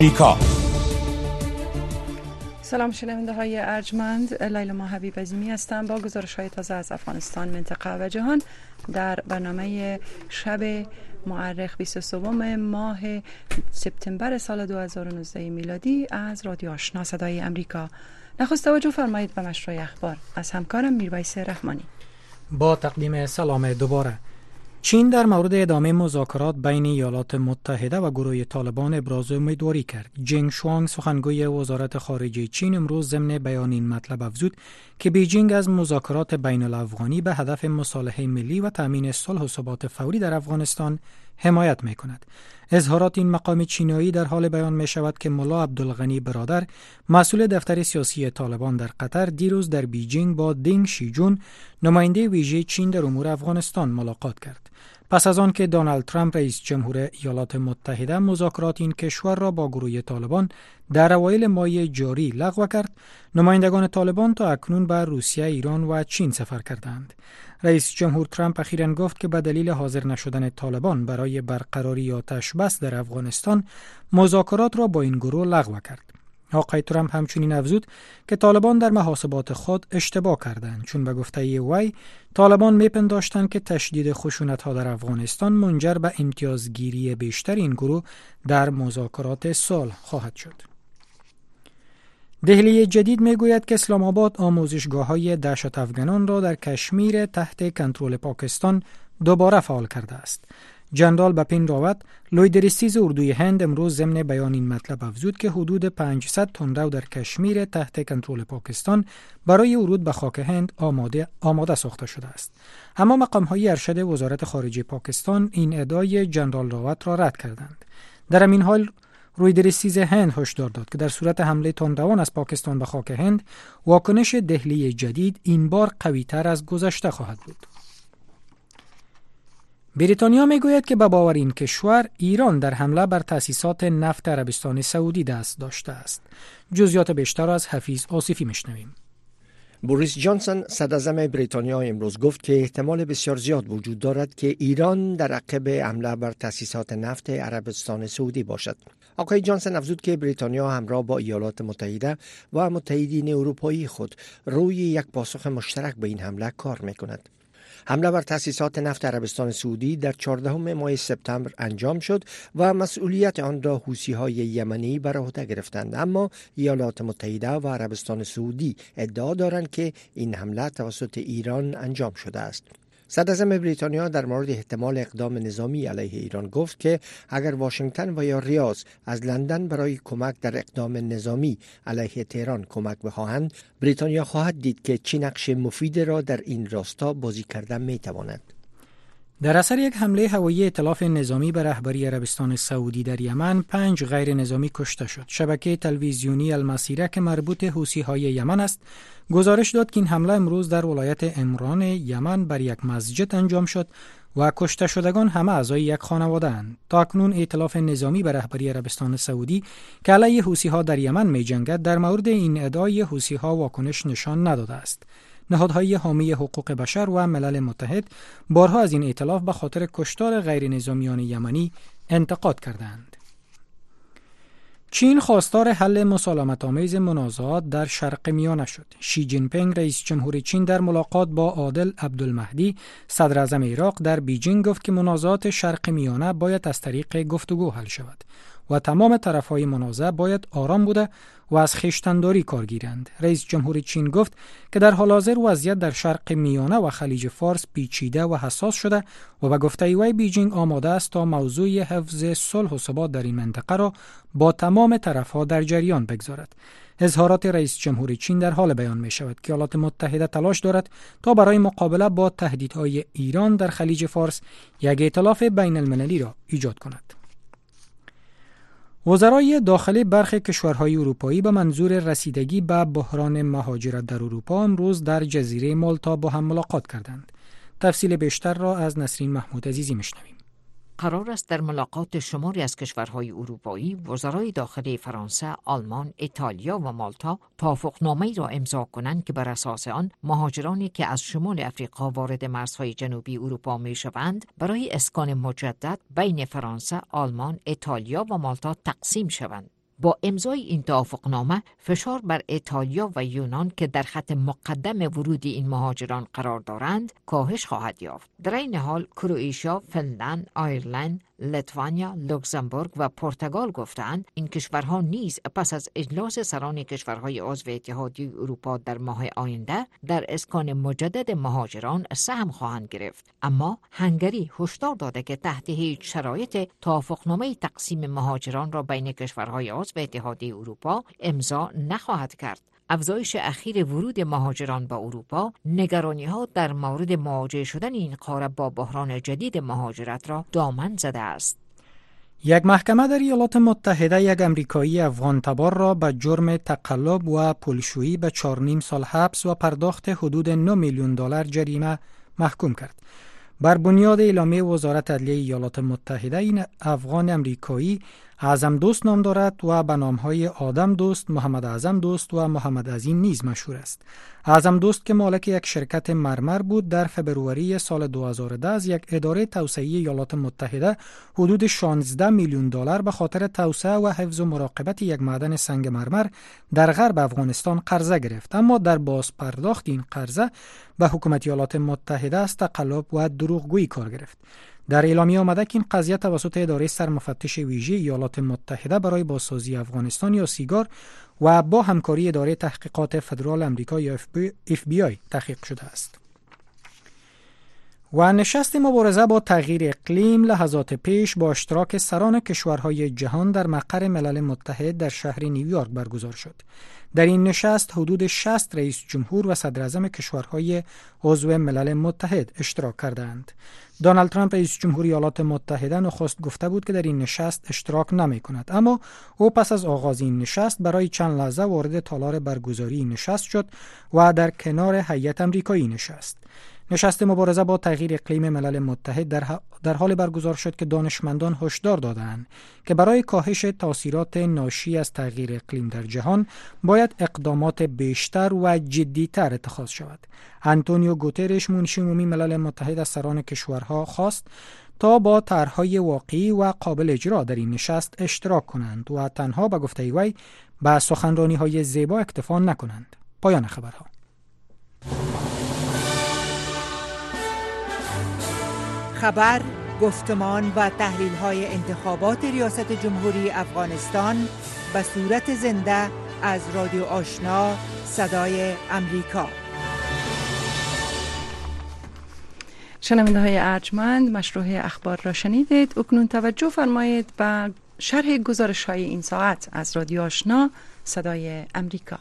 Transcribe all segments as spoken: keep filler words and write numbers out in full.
امریکا. سلام شنونده های ارجمند، لیلا ما حبیب عظیمی هستم با گزارش های تازه از افغانستان، منطقه و جهان در برنامه شب مورخ بیست و سوم ماه سپتامبر سال دو هزار و نوزده میلادی از رادیو آشنا صدای امریکا. نخست توجه فرمایید به مشروع اخبار از همکارم میرویس رحمانی. با تقدیم سلام دوباره. چین در مورد ادامه مذاکرات بین ایالات متحده و گروه طالبان ابراز امیدواری کرد. جنگ شوانگ سخنگوی وزارت خارجه چین امروز ضمن بیان این مطلب افزود که بیجینگ از مذاکرات بین الافغانی به هدف مصالحه ملی و تامین صلح و ثبات فوری در افغانستان حمایت می‌کند. اظهارات این مقام چینایی در حال بیان می شود که ملا عبدالغنی برادر، مسئول دفتر سیاسی طالبان در قطر، دیروز در بیجینگ با دینگ شیجون، نماینده ویژه چین در امور افغانستان ملاقات کرد. پس از آن که دونالد ترامپ رئیس جمهور ایالات متحده مذاکرات این کشور را با گروه طالبان در اوایل ماه جاری لغو کرد، نمایندگان طالبان تا اکنون به روسیه، ایران و چین سفر کردند. رئیس جمهور ترامپ اخیراً گفت که به دلیل حاضر نشدن طالبان برای برقراری آتش بس در افغانستان مذاکرات را با این گروه لغو کرد. آقای ترامپ همچنین افزود که طالبان در محاسبات خود اشتباه کردند، چون به گفته وی طالبان میپنداشتند که تشدید خشونت‌ها در افغانستان منجر به امتیازگیری بیشتر این گروه در مذاکرات صلح خواهد شد. دهلی جدید میگوید که اسلام آباد آموزشگاه‌های دهشت افغانان را در کشمیر تحت کنترل پاکستان دوباره فعال کرده است. جنرال بپین راوت، لویدرستیز اردوی هند، امروز ضمن بیان این مطلب افزود که حدود پانصد تندرو در کشمیر تحت کنترل پاکستان برای ورود به خاک هند آماده آماده ساخته شده است. اما مقام‌های ارشد وزارت خارجه پاکستان این ادعای جنرال راوت را رد کردند. در همین حال لویدرستیز هند هشدار داد که در صورت حمله تندروان از پاکستان به خاک هند، واکنش دهلی جدید این بار قوی‌تر از گذشته خواهد بود. بریتانیا میگوید که به باور این کشور ایران در حمله بر تأسیسات نفت عربستان سعودی دست داشته است. جزئیات بیشتر از حفیظ آصفی میشنویم. بوریس جانسون صدراعظم بریتانیا امروز گفت که احتمال بسیار زیاد وجود دارد که ایران در عقب حمله بر تأسیسات نفت عربستان سعودی باشد. آقای جانسون افزود که بریتانیا همراه با ایالات متحده و متحدین اروپایی خود روی یک پاسخ مشترک به این حمله کار میکند. حمله بر تأسیسات نفت عربستان سعودی در چهاردهم ماه سپتامبر انجام شد و مسئولیت آن را حوثی‌های یمنی بر عهده گرفتند، اما ایالات متحده و عربستان سعودی ادعا دارند که این حمله توسط ایران انجام شده است. صدراعظم بریتانیا در مورد احتمال اقدام نظامی علیه ایران گفت که اگر واشنگتن و یا ریاض از لندن برای کمک در اقدام نظامی علیه تهران کمک بخواهند، بریتانیا خواهد دید که چه نقش مفید را در این راستا بازی کردن میتواند. در اثر یک حمله هوایی ائتلاف نظامی به رهبری عربستان سعودی در یمن، پنج غیر نظامی کشته شد. شبکه تلویزیونی المسیره که مربوط حوثی‌های یمن است، گزارش داد که این حمله امروز در ولایت عمران یمن بر یک مسجد انجام شد و کشته شدگان همه اعضای یک خانواده اند. تا اکنون ائتلاف نظامی به رهبری عربستان سعودی که علیه حوثی‌ها در یمن می‌جنگد در مورد این ادعای حوثی‌ها واکنش نشان نداده است. نهادهای حامی حقوق بشر و ملل متحد بارها از این ائتلاف به خاطر کشتار غیر نظامیان یمنی انتقاد کردند. چین خواستار حل مسالمت‌آمیز منازعات در شرق میانه شد. شی جین پینگ رئیس جمهور چین در ملاقات با عادل عبدالمهدی صدر اعظم عراق در بیجینگ گفت که منازعات شرق میانه باید از طریق گفتگو حل شود و تمام طرف‌های منازعه باید آرام بوده و از خویشتن‌داری کار گیرند. رئیس جمهور چین گفت که در حال حاضر وضعیت در شرق میانه و خلیج فارس پیچیده و حساس شده و به گفته وی بیجینگ آماده است تا موضوع حفظ صلح و ثبات در این منطقه را با تمام طرف‌ها در جریان بگذارد. اظهارات رئیس جمهور چین در حال بیان می شود که ایالات متحده تلاش دارد تا برای مقابله با تهدیدهای ایران در خلیج فارس یک ائتلاف بین المللی را ایجاد کند. وزرای داخلی برخی کشورهای اروپایی به منظور رسیدگی به بحران مهاجرت در اروپا امروز در جزیره مالتا با هم ملاقات کردند. تفصیل بیشتر را از نسرین محمود عزیزی میشنویم. قرار است در ملاقات شماری از کشورهای اروپایی وزرای داخلی فرانسه، آلمان، ایتالیا و مالتا توافقنامه‌ای را امضا کنند که بر اساس آن مهاجرانی که از شمال افریقا وارد مرزهای جنوبی اروپا می‌شوند برای اسکان مجدد بین فرانسه، آلمان، ایتالیا و مالتا تقسیم شوند. با امضای این توافقنامه فشار بر ایتالیا و یونان که در خط مقدم ورود این مهاجران قرار دارند کاهش خواهد یافت. در این حال کرواتیا، فنلند، آیرلند، لیتوانیا، لوکزامبورگ و پرتغال گفتند این کشورها نیز پس از اجلاس سران کشورهای عضو اتحادیه اروپا در ماه آینده در اسکان مجدد مهاجران سهم خواهند گرفت. اما هنگری هشدار داده که تحت هیچ شرایط توافقنامه تقسیم مهاجران را بین کشورهای عضو اتحادیه اروپا امضا نخواهد کرد. افزایش اخیر ورود مهاجران به اروپا نگرانی‌ها در مورد مواجه شدن این قاره با بحران جدید مهاجرت را دامن زده است. یک محکمه در ایالات متحده یک امریکایی افغان تبار را به جرم تقلب و پولشویی به چهار و نیم سال حبس و پرداخت حدود نه میلیون دلار جریمه محکوم کرد. بر بنیاد اعلامیه وزارت عدلیه ایالات متحده این افغان امریکایی اعظم دوست نام دارد و به نامهای آدم دوست، محمد اعظم دوست و محمد عظیم نیز مشهور است. اعظم دوست که مالک یک شرکت مرمر بود در فبروری سال دو هزار و ده از یک اداره توسعه ایالات متحده حدود شانزده میلیون دلار به خاطر توسعه و حفظ و مراقبت یک معدن سنگ مرمر در غرب افغانستان قرضه گرفت، اما در باز پرداخت این قرضه به حکومت ایالات متحده از تقلب و دروغگویی کار گرفت. در اعلامیه آمده که این قضیه توسط اداره سرمفتش ویژه ایالات متحده برای بازسازی افغانستان یا سیگار و با همکاری اداره تحقیقات فدرال امریکا یا اف بی آی تحقیق شده است. و نشست مبارزه با تغییر اقلیم لحظات پیش با اشتراک سران کشورهای جهان در مقر ملل متحد در شهر نیویورک برگزار شد. در این نشست حدود شصت رئیس جمهور و صدر اعظم کشورهای عضو ملل متحد اشتراک کردند. دونالد ترامپ رئیس جمهور ایالات متحده نخست گفته بود که در این نشست اشتراک نمی کند، اما او پس از آغاز این نشست برای چند لحظه وارد تالار برگزاری نشست شد و در کنار هیئت آمریکایی نشست. نشست مبارزه با تغییر اقلیم ملل متحد در, در حال برگزار شد که دانشمندان هشدار دادند که برای کاهش تاثیرات ناشی از تغییر اقلیم در جهان باید اقدامات بیشتر و جدیتر اتخاذ شود. آنتونیو گوترش منشی عمومی ملل متحد از سران کشورها خواست تا با طرح‌های واقعی و قابل اجرا در این نشست اشتراک کنند و تنها به گفته وی به سخنرانی‌های زیبا اکتفا نکنند. پایان خبرها. خبر، گفتمان و تحلیل‌های انتخابات ریاست جمهوری افغانستان به صورت زنده از رادیو آشنا صدای امریکا. شنونده های ارجمند، مشروع اخبار را شنیدید. اکنون توجه فرمایید به شرح گزارش های این ساعت از رادیو آشنا صدای امریکا.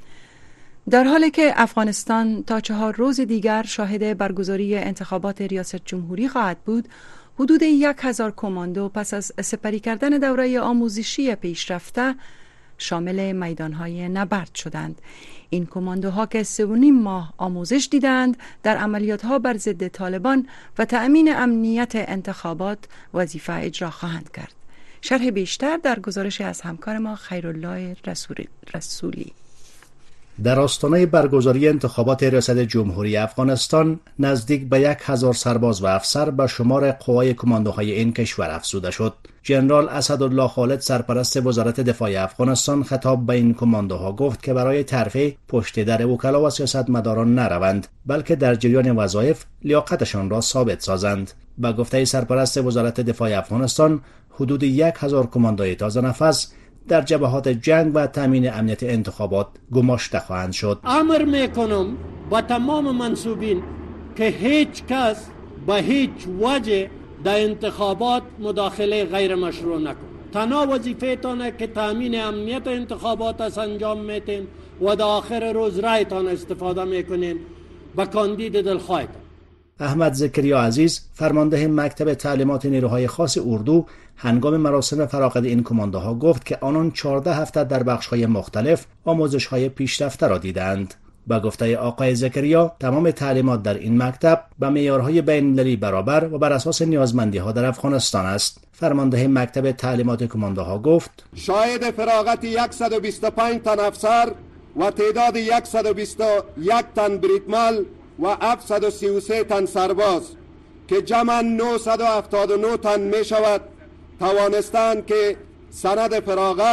در حالی که افغانستان تا چهار روز دیگر شاهد برگزاری انتخابات ریاست جمهوری خواهد بود، حدود یک هزار کماندو پس از سپری کردن دوره آموزشی پیشرفته شامل میدانهای نبرد شدند. این کماندوها که سه و نیم ماه آموزش دیدند در عملیاتها بر ضد طالبان و تأمین امنیت انتخابات وظیفه اجرا خواهند کرد. شرح بیشتر در گزارش از همکار ما خیرالله رسولی. در آستانه برگزاری انتخابات ریاست جمهوری افغانستان نزدیک به یک هزار سرباز و افسر به شمار قوای کماندوهای این کشور افزوده شد. ژنرال اسدالله خالد سرپرست وزارت دفاع افغانستان خطاب به این کماندوها گفت که برای ترفیع پشت در وکلا و سیاستمداران نروند، بلکه در جریان وظایف لیاقتشان را ثابت سازند. با گفته سرپرست وزارت دفاع افغانستان، حدود یک هزار کماندوی تازه نفس در جبهات جنگ و تامین امنیت انتخابات گماشته خواهند شد. امر میکنم با تمام منصوبین که هیچ کس به هیچ وجه در انتخابات مداخله غیر مشروع نکن. تنها وظیفه تانه که تامین امنیت انتخابات است انجام میتین و در آخر روز رایتان استفاده میکنین با کاندید دلخواهتان. احمد زکریا عزیز، فرمانده مکتب تعلیمات نیروهای خاص اردو، هنگام مراسم فراغت این کماندوها گفت که آنان چهارده هفته در بخش‌های مختلف آموزش‌های پیشرفته را دیدند. با گفته آقای زکریا، تمام تعلیمات در این مکتب به معیارهای بین‌المللی برابر و بر اساس نیازمندی‌ها در افغانستان است. فرمانده مکتب تعلیمات کماندوها گفت: شاهد فراغت صد و بیست و پنج تن افسر و تعداد صد و بیست و یک تن بریتمال و هفتصد و سی و سه تن سرباز که جمعاً نهصد و هفتاد و نه تن می شود توانستند که سند فراغت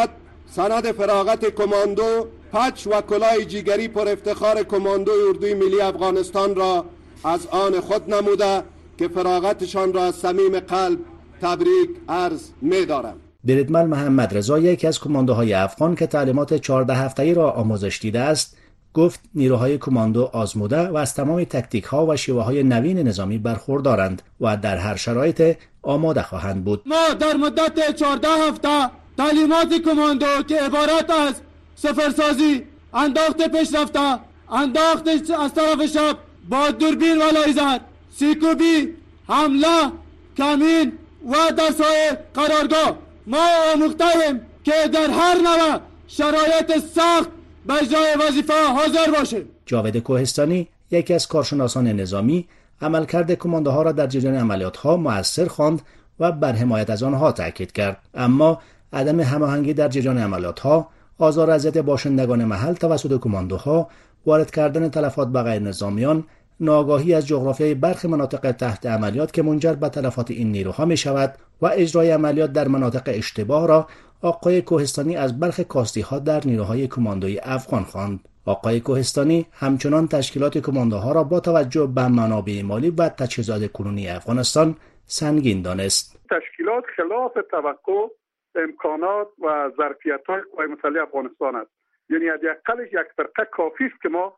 سند فراغت کماندو، پچ و کلاه جیگری پر افتخار کماندوی اردوی ملی افغانستان را از آن خود نموده که فراغتشان را از صمیم قلب تبریک عرض می دارم. بریدمن محمد رضا، یکی از کماندوهای افغان که تعلیمات چهارده هفته‌ای را آموزش دیده است، گفت نیروهای کماندو آزموده و از تمام تکتیک ها و شیوه های نوین نظامی برخوردارند و در هر شرایط آماده خواهند بود. ما در مدت چهارده هفته تعلیمات کماندو که عبارت از سفرسازی، انداخت پیشرفته، انداخت از طرف شب با دوربین و لیزر، سیکوبی، حمله، کمین و دستای قرارگاه، ما آموخته‌ایم که در هر نوع شرایط سخت به اجرای وظیفه حاضر باشیم. جاوید کوهستانی، یکی از کارشناسان نظامی، عملکرد کماندوها را در جریان عملیات‌ها مؤثر خواند و بر حمایت از آنها تاکید کرد. اما عدم هماهنگی در جریان عملیات‌ها، آزار و اذیت باشندگان محل توسط کماندوها، وارد کردن تلفات به غیر نظامیان، ناآگاهی از جغرافیای برخی مناطق تحت عملیات که منجر به تلفات این نیروها می شود و اجرای عملیات در مناطق اشتباه را آقای کوهستانی از برخی کاستی‌ها در نیروهای کماندویی افغان خواند. آقای کوهستانی همچنان تشکیلات کماندوها را با توجه به منابع مالی و تجهیزات کنونی افغانستان سنگین دانست. تشکیلات خلاف توقع امکانات و ظرفیت‌های قوای مسلح افغانستان است. یعنی حداقلش یک فرقه کافی است که ما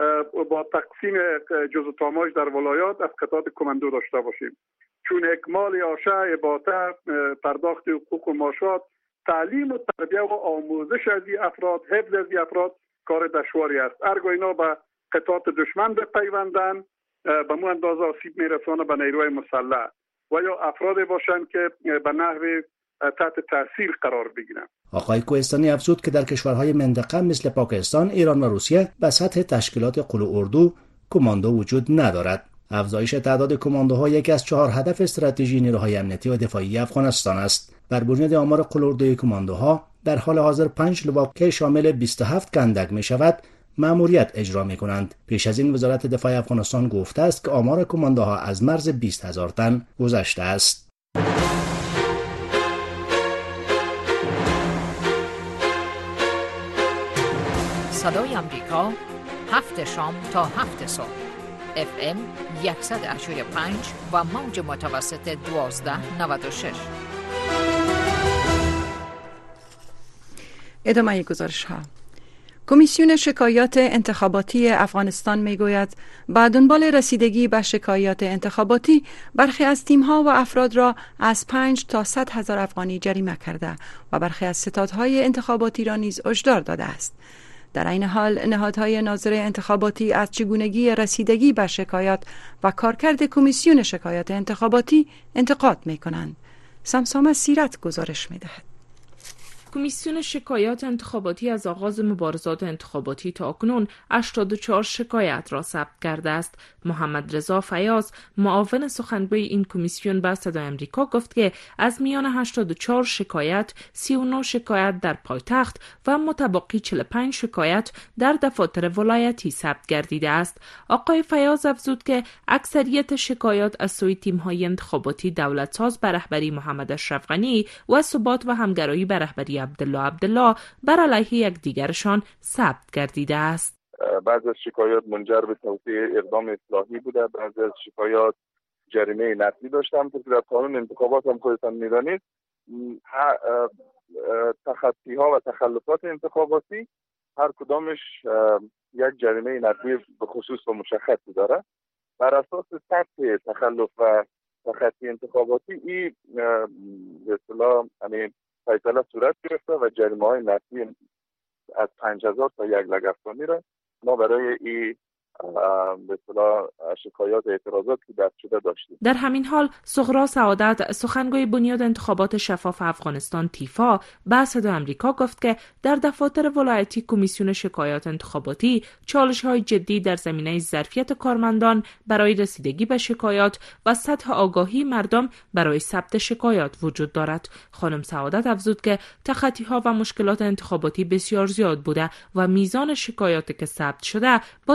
با تقسیم جزء تاماج در ولایات از قطعات کماندو داشته باشیم، چون اکمال آشه، اباطه، پرداخت حقوق و معاشات، تعلیم و تربیه و آموزش از این افراد، حفظ از این افراد کار دشواری است. ارگو اینا به قطعات دشمن بپیوندن، به مو اندازه آسیب میرسانه به نیروهای مسلح و یا افراد باشند که به نحو تحت تاثیر قرار بگیرند. آقای کوهستانی افزود که در کشورهای منطقه مثل پاکستان، ایران و روسیه به سطح تشکیلات قلو اردو کماندو وجود ندارد. افزایش تعداد کماندوها یکی از چهار هدف استراتژی نیروهای امنیتی و دفاعی افغانستان است. بر بنیاد آمار قلو اردوی کماندوها در حال حاضر پنج لواء که شامل بیست و هفت کندک می شود مأموریت اجرا می کنند. پیش از این وزارت دفاع افغانستان گفته است که آمار کماندوها از مرز بیست هزار تن گذشته است. صدای امریکا، هفت شام تا هفت صبح، اف ام صد و هشتاد و پنج و موج متوسط دوازده نود و شش. ادامه گزارش ها. کمیسیون شکایات انتخاباتی افغانستان میگوید با دنبال رسیدگی به شکایات انتخاباتی برخی از تیم‌ها و افراد را از پنج تا صد هزار افغانی جریمه کرده و برخی از ستادهای انتخاباتی را نیز هشدار داده است. در این حال نهادهای ناظره انتخاباتی از چگونگی رسیدگی به شکایات و کارکرد کمیسیون شکایات انتخاباتی انتقاد می‌کنند. سمسام سیرت گزارش می‌دهد. کمیسیون شکایات انتخاباتی از آغاز مبارزات انتخاباتی تا اکنون هشتاد و چهار شکایت را ثبت کرده است. محمد رضا فیاض، معاون سخنگوی این کمیسیون، به صدای امریکا گفت که از میان هشتاد و چهار شکایت سی و نه شکایت در پایتخت و متبقی چهل و پنج شکایت در دفاتر ولایتی ثبت گردیده است. آقای فیاض افزود که اکثریت شکایات از سوی تیم‌های انتخاباتی دولتساز به رهبری محمد اشرف غنی و ثبات و همگرایی به رهبری عبدالله عبدالله بر علیه یکدیگرشان ثبت گردیده است. بعضی از شکایات منجر به توسعه اقدام اصلاحی بوده، بعضی از شکایات جریمه نقدی داشته. همونطور که در قانون انتخابات هم خودتان می‌دانید تخطی ها و تخلفات انتخاباتی هر کدامش یک جریمه نقدی به خصوص و مشخصی داره. بر اساس سطح تخلف و تخطی انتخاباتی این به اصطلاح یعنی فیصله صورت گرفته و جریمه های نقدی از پنج هزار تا یک لک افغانی را ما برای این به اصطلاح شکایات اعتراضات که دست شده داشتیم. در همین حال سغرا سعادت، سخنگوی بنیاد انتخابات شفاف افغانستان تیفا، به صدای آمریکا گفت که در دفاتر ولایتی کمیسیون شکایات انتخاباتی چالش‌های جدی در زمینه ظرفیت کارمندان برای رسیدگی به شکایات و سطح آگاهی مردم برای ثبت شکایات وجود دارد. خانم سعادت افزود که تخطی‌ها و مشکلات انتخاباتی بسیار زیاد بوده و میزان شکایاتی که ثبت شده با توجه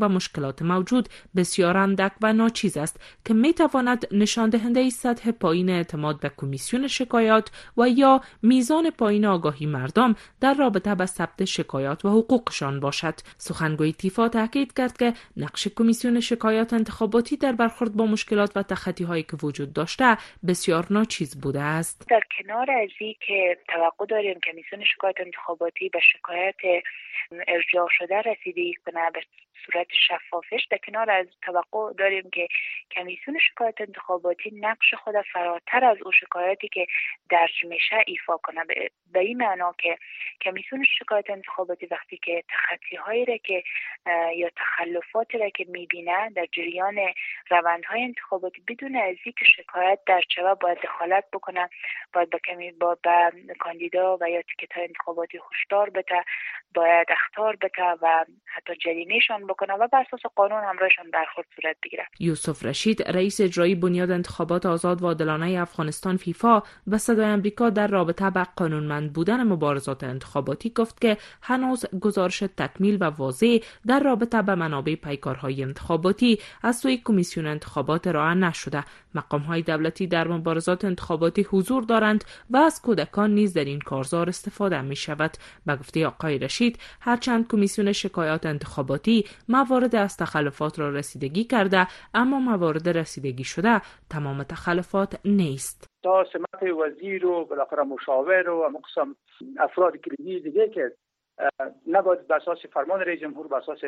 به مشکلات موجود بسیار اندک و ناچیز است که می تواند نشان دهنده سطح پایین اعتماد به کمیسیون شکایات و یا میزان پایین آگاهی مردم در رابطه با ثبت شکایات و حقوقشان باشد. سخنگوی تیفا تاکید کرد که نقش کمیسیون شکایات انتخاباتی در برخورد با مشکلات و تخطی‌هایی که وجود داشته بسیار ناچیز بوده است. در کنار از این که توقع داریم کمیسیون شکایات انتخاباتی به شکایت ارجاع شده رسیدگی کنه به صورت شفافش، در کنار از توقع داریم که کمیسیون شکایات انتخاباتی نقش خود فراتر از او شکایاتی که درج میشه ایفا کنه، به این معنا که کمیسیون شکایات انتخاباتی وقتی که تخطی‌هایی را که یا تخلفاتی را که میبینه در جریان روندهای انتخاباتی بدون از اینکه شکایت در چه باید دخالت بکنه، باید به کمی با به کاندیدا و یا تیکت‌های انتخاباتی هشدار بده، باید اخطار بده و حتی جریمه‌شان بکنه و بر اساس قانون همراهشان برخورد صورت بگیره. یوسف رشید رئیس اجرایی بنیاد انتخابات آزاد و عادلانه افغانستان فیفا به صدای آمریکا در رابطه با قانونمند بودن مبارزات انتخاباتی گفت که هنوز گزارش تکمیل و واضح در رابطه با منابع پیکارهای انتخاباتی از سوی کمیسیون انتخابات ارائه نشده. مقام‌های دولتی در مبارزات انتخاباتی حضور دارند و از کودکان نیز در این کارزار استفاده می‌شود. به گفته آقای رشید، هرچند کمیسیون شکایات انتخاباتی موارد از تخلفات را رسیدگی کرده، اما موارد رسیدگی شده تمام تخلفات نیست. تا سمت وزیر و بالاخره مشاور و مقسم افراد کلیدی دیگه که نباید بر اساس فرمان رئیس جمهور بر اساس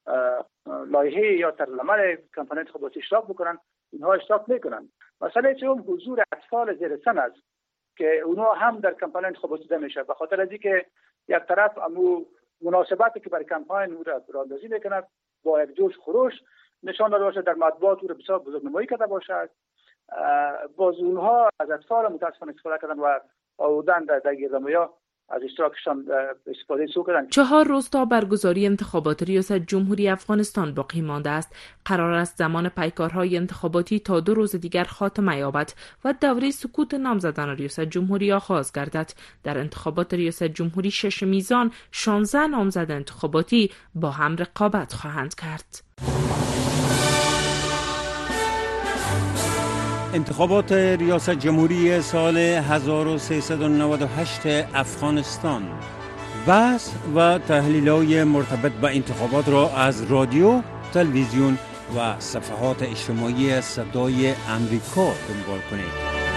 لایحه یا طرح‌العمل کمپاین انتخاباتی اشتراک بکنن، اینها اشتراک میکنن. مسئله چون حضور اطفال زیر سن است که اونها هم در کمپاین انتخاباتی دیده میشه، به خاطر از اینکه یک طرف امو مناسباتی که برای کمپاین او را براندازی میکنه با یک جوش خروش نشان داده باشه، در مطبوعات او را بسیار بزرگنمایی کرده باشد، باز اونها از اطفال متاسفانه استفاده کردن و آوردن در, در گردنمایی از اشتراکشان استفاده سو کردن. چهار روز تا برگزاری انتخابات ریاست جمهوری افغانستان باقی مانده است. قرار است زمان پیکارهای انتخاباتی تا دو روز دیگر خاتمه یابد و دوره سکوت نامزدان ریاست جمهوری آغاز گردد. در انتخابات ریاست جمهوری شش میزان شانزده نامزد انتخاباتی با هم رقابت خواهند کرد. انتخابات ریاست جمهوری سال هزار و سیصد و نود و هشت افغانستان. بحث و تحلیل‌های مرتبط با انتخابات را از رادیو، تلویزیون و صفحات اجتماعی صدای امریکا دنبال کنید.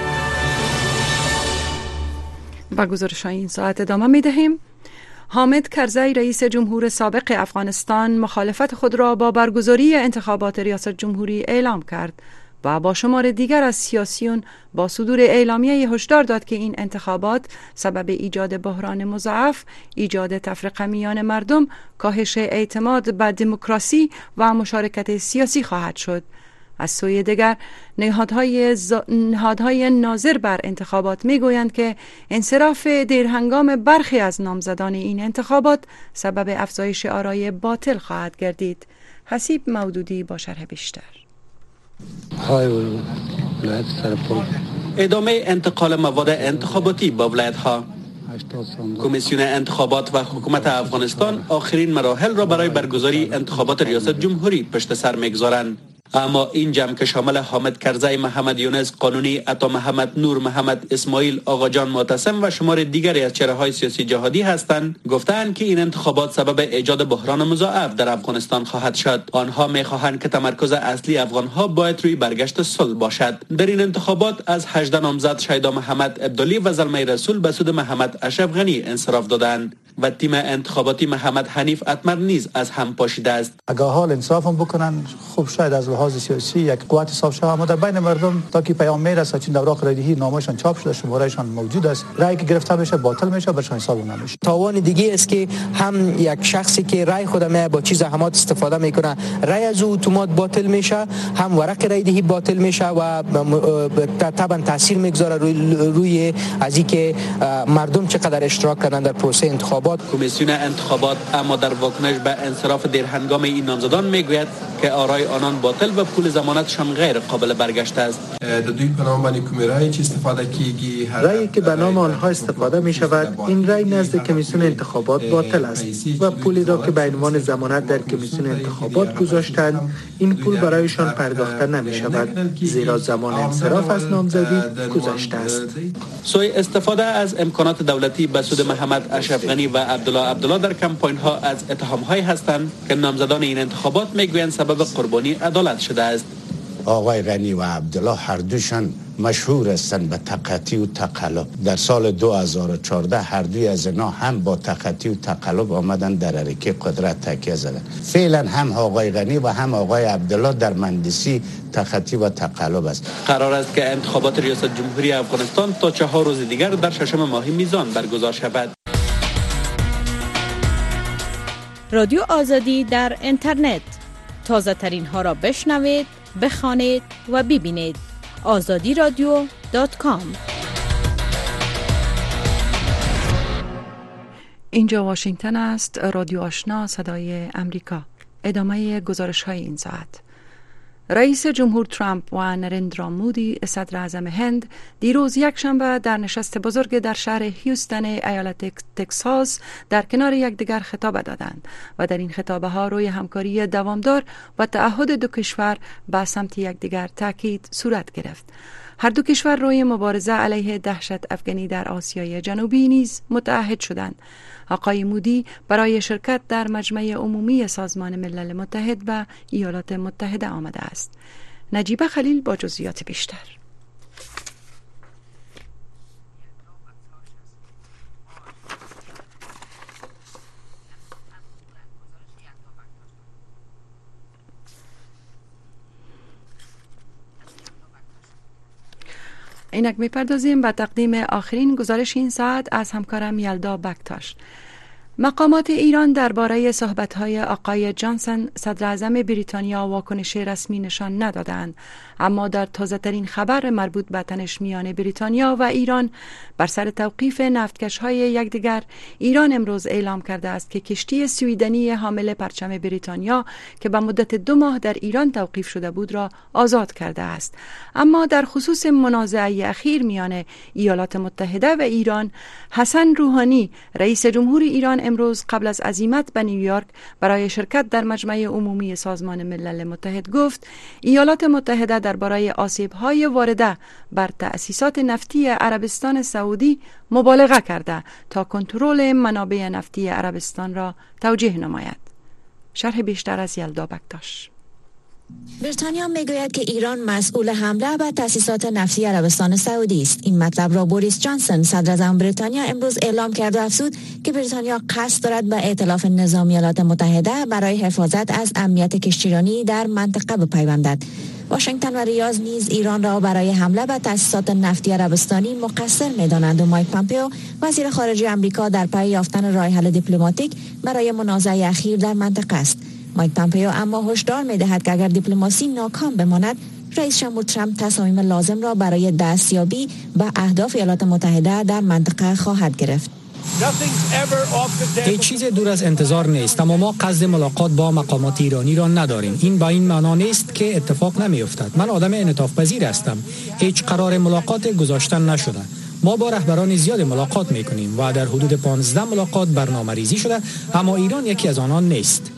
با گزارش این ساعت ادامه می دهیم. حامد کرزی رئیس جمهور سابق افغانستان مخالفت خود را با برگزاری انتخابات ریاست جمهوری اعلام کرد و با شمار دیگر از سیاسیون با صدور اعلامیه هشدار داد که این انتخابات سبب ایجاد بحران مضاعف، ایجاد تفرقه میان مردم، کاهش اعتماد به دموکراسی و مشارکت سیاسی خواهد شد. از سوی دیگر نهادهای, ز... نهادهای ناظر بر انتخابات میگویند که انصراف دیرهنگام برخی از نامزدان این انتخابات سبب افزایش آرای باطل خواهد گردید. حسیب مودودی با شرح بیشتر. ادامه انتقال مواد انتخاباتی با ولایت ها. کمیسیون انتخابات و حکومت افغانستان آخرین مراحل را برای برگزاری انتخابات ریاست جمهوری پشت سر میگذارند. اما این جمع که شامل حامد کرزی، محمد یونس قانونی، عطا محمد، نور محمد، اسماعیل آقاجان معتصم و شمار دیگری از چهره‌های سیاسی جهادی هستند، گفتند که این انتخابات سبب ایجاد بحران مضاعف در افغانستان خواهد شد. آنها می‌خواهند که تمرکز اصلی افغان‌ها باید روی برگشت صلح باشد. در این انتخابات از هجده نامزد شیدا محمد عبدالی و زلمه رسول به سود محمد اشرف غنی انصراف دادند و تیم انتخاباتی محمد حنیف اتمر نیز از هم پاشیده است. اگر حال انصاف هم بکنن خوب شاید از لحاظ سیاسی یک قوت حساب شود، اما در بین مردم تا که پیام میرسه چون در اوراق رایدهی نامشان چاپ شده، شمارهشان موجود است، رای که گرفته میشه باطل میشه، برشان حساب نمیشه. تاوان دیگه است که هم یک شخصی که رای خود می با چیز زحمات استفاده میکنه رای از اتومات باطل میشه، هم ورق رایدهی باطل میشه و طبعا تاثیر میگذاره روی روی از اینکه مردم چقدر اشتراک کردن در پروسه انتخابات انتخابات. کمیسیون انتخابات اما در واکنش به انصراف دیرهنگام این نامزدان میگوید که آرای آنان باطل و پول ضمانتشان غیر قابل برگشت است. رأیی که به نام آنها استفاده می شود، این رأی نزد کمیسیون انتخابات باطل است و پولی را که به عنوان ضمانت در کمیسیون انتخابات گذاشتند، این پول برایشان پرداخته نمی شود، زیرا زمان انصراف از نامزدی گذشته است. سوء استفاده از امکانات دولتی به سود محمد اشرف غنی و عبدالله عبدالله در کمپاین ها از اتهام هایی هستند که نامزدان این انتخابات میگویند سبب قربانی عدالت شده است. آقای غنی و عبدالله هر دوشان مشهور هستند به تقاطی و تقلب. در سال دو هزار و چهارده هر دوی از اینا هم با تقاطی و تقلب آمدن در حرکه قدرت تکیه زدن. فعلا هم آقای غنی و هم آقای عبدالله در مهندسی تقاطی و تقلب است. قرار است که انتخابات ریاست جمهوری افغانستان تا چهار روز دیگر در ششم ماه میزان برگزار شود. رادیو آزادی در اینترنت، تازه ترین ها را بشنوید، بخوانید و ببینید. آزادی رادیو دات کام. اینجا واشنگتن است، رادیو آشنا صدای امریکا. ادامه گزارش های این ساعت. رئیس جمهور ترامپ و نریندرا مودی صدر اعظم هند دیروز یک شنبه در نشست بزرگ در شهر هیوستن ایالت تکساس در کنار یکدیگر خطاب دادند و در این خطابه ها روی همکاری دوامدار و تعهد دو کشور به سمت یکدیگر تاکید صورت گرفت. هر دو کشور روی مبارزه علیه دهشت افکنی در آسیای جنوبی نیز متعهد شدند. آقای مودی برای شرکت در مجمع عمومی سازمان ملل متحد به ایالات متحده آمده است. نجیبه خلیل با جزئیات بیشتر. اینک میپردازیم به تقدیم آخرین گزارش این ساعت از همکارم یلدا بکتاش. مقامات ایران درباره صحبت‌های آقای جانسن صدر اعظم بریتانیا واکنش رسمی نشان ندادند، اما در تازه‌ترین خبر مربوط به تنش میان بریتانیا و ایران بر سر توقیف نفتکش‌های یکدیگر، ایران امروز اعلام کرده است که کشتی سوئیدنی حامل پرچم بریتانیا که به مدت دو ماه در ایران توقیف شده بود را آزاد کرده است. اما در خصوص منازعه اخیر میان ایالات متحده و ایران، حسن روحانی رئیس جمهور ایران امروز قبل از عزیمت به نیویورک برای شرکت در مجمع عمومی سازمان ملل متحد گفت ایالات متحده درباره آسیب‌های وارده بر تأسیسات نفتی عربستان سعودی مبالغه کرده تا کنترل منابع نفتی عربستان را توجیه نماید. شرح بیشتر از یلدا بکتاش. بریتانیا میگوید که ایران مسئول حمله به تأسیسات نفتی عربستان سعودی است. این مطلب را بوریس جانسون صدر اعظم بریتانیا امروز اعلام کرد و افزود که بریتانیا قصد دارد به ائتلاف نظامی ایالات متحده برای حفاظت از امنیت کشتیرانی در منطقه بپیوندد. واشنگتن و ریاض نیز ایران را برای حمله به تأسیسات نفتی عربستانی مقصر می‌دانند و مایک پامپئو وزیر خارجه آمریکا در پی یافتن راه حل دیپلماتیک برای منازعه اخیر در منطقه است. مایک پامپئو اما هشدار می‌دهد که اگر دیپلماسی ناکام بماند، رئیس جمهور ترامپ تصامیم لازم را برای دستیابی به اهداف ایالات متحده در منطقه خواهد گرفت. هیچ چیز دور از انتظار نیست، اما ما قصد ملاقات با مقامات ایرانی را نداریم. این با این معنا نیست که اتفاق نمی‌افتد. من آدم انعطاف پذیر هستم. هیچ قرار ملاقات گذاشتن نشده. ما با رهبران زیاد ملاقات می‌کنیم و در حدود پانزده ملاقات برنامه‌ریزی شده، اما ایران یکی از آنان نیست.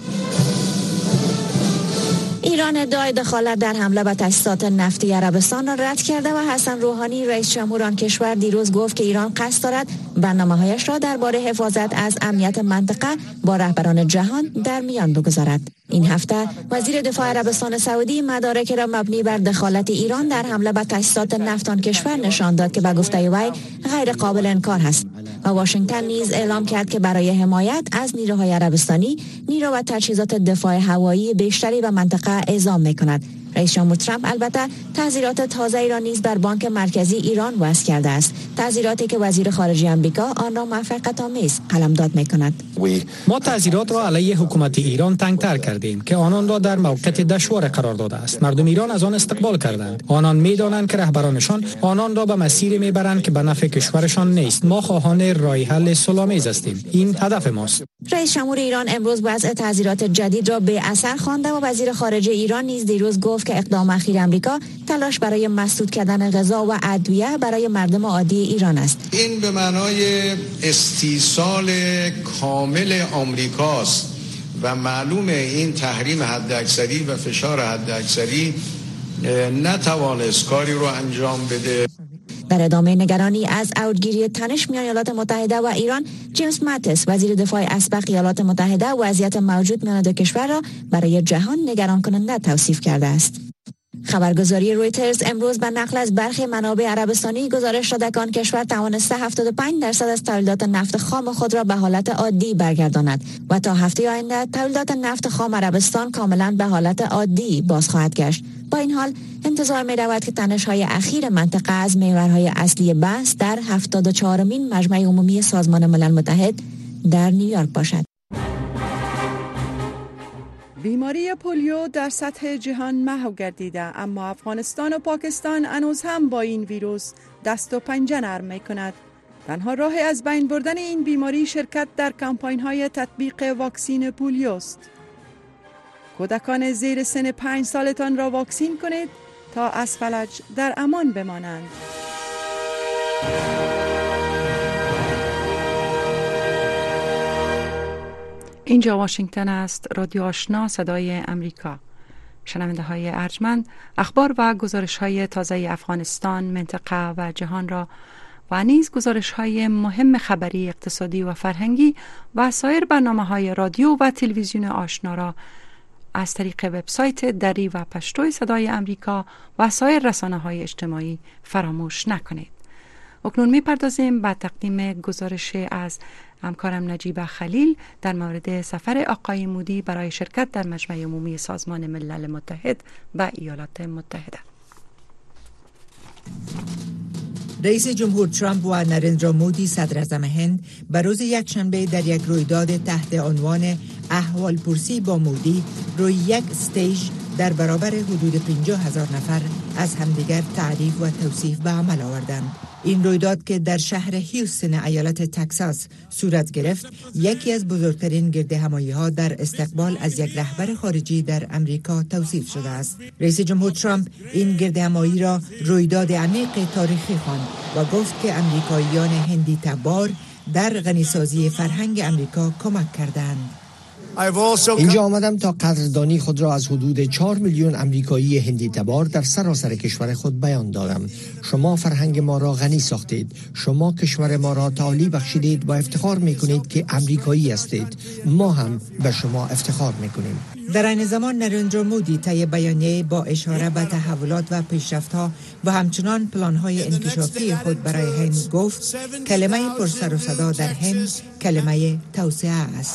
ایران ادعای دخالت در حمله به تأسیسات نفتی عربستان را رد کرده و حسن روحانی رئیس جمهور آن کشور دیروز گفت که ایران قصد دارد برنامه‌هایش را درباره حفاظت از امنیت منطقه با رهبران جهان در میان بگذارد. این هفته وزیر دفاع عربستان سعودی مدارک را مبنی بر دخالت ایران در حمله به تأسیسات نفت آن کشور نشان داد که به گفته وی غیر قابل انکار است و واشنگتن نیز اعلام کرد که برای حمایت از نیروهای عربستانی نیرو و تجهیزات دفاع هوایی بیشتری به منطقه اعزام می‌کند. رئیس جمهور ترامپ البته تحذیرات تازه‌ای را نیز بر بانک مرکزی ایران وضع کرده است. تحذیراتی که وزیر خارجه آمریکا آن را موفقیت‌آمیز قلمداد می‌کند. ما تحذیرات را علیه حکومت ایران تنگ‌تر کردیم که آنان را در موقعیت دشوار قرار داده است. مردم ایران از آن استقبال کردند. آنان می‌دانند که رهبرانشان آنان را به مسیر می‌برند که به نفع کشورشان نیست. ما خواهان راه حل صلح‌آمیز هستیم. این هدف ماست. رئیس جمهور ایران امروز وضع تحذیرات جدید را به اثر خوانده و وزیر خارجه ایران نیز دیروز گفت که اقدام اخیر آمریکا تلاش برای مسدود کردن غذا و ادویه برای مردم عادی ایران است. این به معنای استیصال کامل آمریکاست و معلوم این تحریم حداکثری و فشار حداکثری نتوانست کاری رو انجام بده. در ادامه نگرانی از اوجگیری تنش میان ایالات متحده و ایران، جیمز ماتیس وزیر دفاع اسبق ایالات متحده وضعیت موجود میان دو کشور را برای جهان نگران کننده توصیف کرده است. خبرگزاری رویترز امروز به نقل از برخی منابع عربستانی گزارش داد که آن کشور توانسته هفتاد و پنج درصد از تولیدات نفت خام خود را به حالت عادی برگرداند و تا هفته آینده تولیدات نفت خام عربستان کاملا به حالت عادی باز خواهد گشت. با این حال انتظار می رود که تنش‌های اخیر منطقه از محورهای اصلی بحث در هفتاد و چهارمین مجمع عمومی سازمان ملل متحد در نیویورک باشد. بیماری پولیو در سطح جهان محو گردیده، اما افغانستان و پاکستان هنوز هم با این ویروس دست و پنجه نرم می کند. تنها راه از بین بردن این بیماری شرکت در کمپاین های تطبیق واکسین پولیو است. کودکان زیر سن پنج سالتان را واکسین کنید تا از فلج در امان بمانند. اینجا واشنگتن است، رادیو آشنا صدای امریکا. شنونده های ارجمند، اخبار و گزارش های تازه افغانستان، منطقه و جهان را و نیز گزارش های مهم خبری، اقتصادی و فرهنگی و سایر برنامه های رادیو و تلویزیون آشنا را از طریق وبسایت دری و پشتوی صدای امریکا و سایر رسانه های اجتماعی فراموش نکنید. اکنون می پردازیم به تقدیم گزارش از همکارم نجیب خلیل در مورد سفر آقای مودی برای شرکت در مجمع عمومی سازمان ملل متحد و ایالات متحده. رئیس جمهور ترامپ و نریندرا مودی صدر اعظم هند به روز یکشنبه در یک رویداد تحت عنوان احوال پرسی با مودی روی یک استیج در برابر حدود پنجاه هزار نفر از همدیگر تعریف و توصیف به عمل آوردند. این رویداد که در شهر هیوستن ایالت تگزاس صورت گرفت، یکی از بزرگترین گردهمایی‌ها در استقبال از یک رهبر خارجی در امریکا توصیف شده است. رئیس جمهور ترامپ این گردهمایی را رویداد عمیق تاریخی خواند و گفت که امریکاییان هندی تبار در غنیسازی فرهنگ امریکا کمک کردند. اینجا آمدم تا قدردانی خود را از حدود چهار میلیون امریکایی هندی تبار در سراسر کشور خود بیان دارم. شما فرهنگ ما را غنی ساختید. شما کشور ما را تعالی بخشیدید و افتخار میکنید که امریکایی هستید. ما هم به شما افتخار میکنیم. در این زمان نریندرا مودی طی بیانیه با اشاره به تحولات و پیشرفت‌ها و همچنان پلان‌های انکشافی خود برای هند گفت کلمه پرسر و صدا در هند کلمه توسعه است.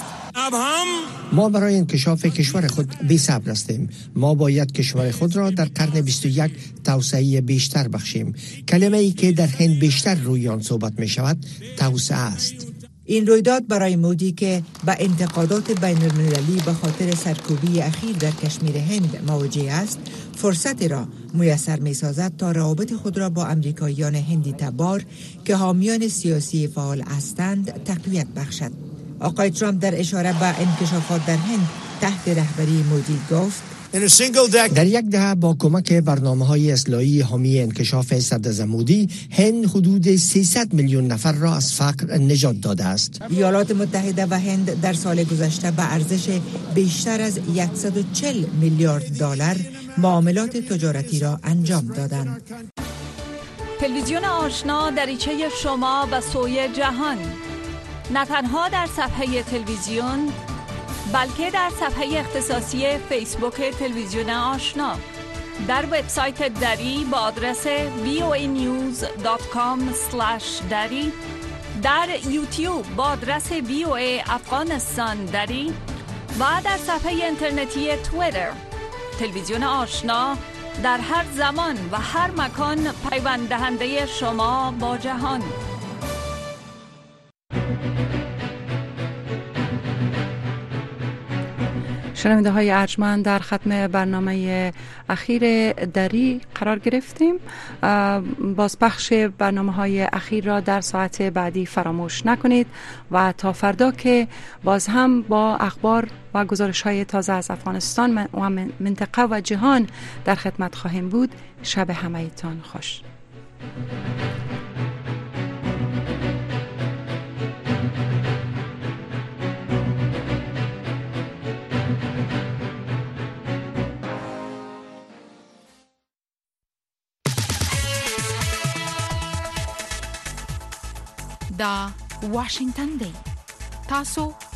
ما برای انکشاف کشور خود بی صبر هستیم. ما باید کشور خود را در قرن بیست و یک توسعه بیشتر بخشیم. کلمه ای که در هند بیشتر روی آن صحبت می شود توسعه است. این رویداد برای مودی که با انتقادات بین المللی به خاطر سرکوبی اخیر در کشمیر هند مواجه است، فرصتی را میسر می سازد تا روابط خود را با امریکاییان هندی تبار که حامیان سیاسی فعال هستند تقویت بخشد. آقای ترامپ در اشاره به انکشافات در هند تحت رهبری مودی گفت در یک دهه با کمک برنامه‌های اصلاحی حامی انکشاف صدر مودی، هند حدود سیصد میلیون نفر را از فقر نجات داده است. ایالات متحده و هند در سال گذشته به ارزش بیشتر از صد و چهل میلیارد دلار معاملات تجارتی را انجام دادند. تلویزیون آشنا دریچه شما به سوی جهان، نه تنها در صفحه تلویزیون بلکه در صفحه اختصاصی فیسبوک تلویزیون آشنا، در وبسایت دری با آدرس وی او ای نیوز دات کام اسلش دری، در یوتیوب با آدرس وی او ای افغانستان دری و در صفحه اینترنتی توییتر تلویزیون آشنا در هر زمان و هر مکان پیوند دهنده شما با جهان. شنونده های ارجمند، در ختم برنامه اخیر دری قرار گرفتیم. بازپخش برنامه های اخیر را در ساعت بعدی فراموش نکنید و تا فردا که باز هم با اخبار و گزارش های تازه از افغانستان و منطقه و جهان در خدمت خواهیم بود. شب همه تان خوش. دا واشنگتن دی تاسو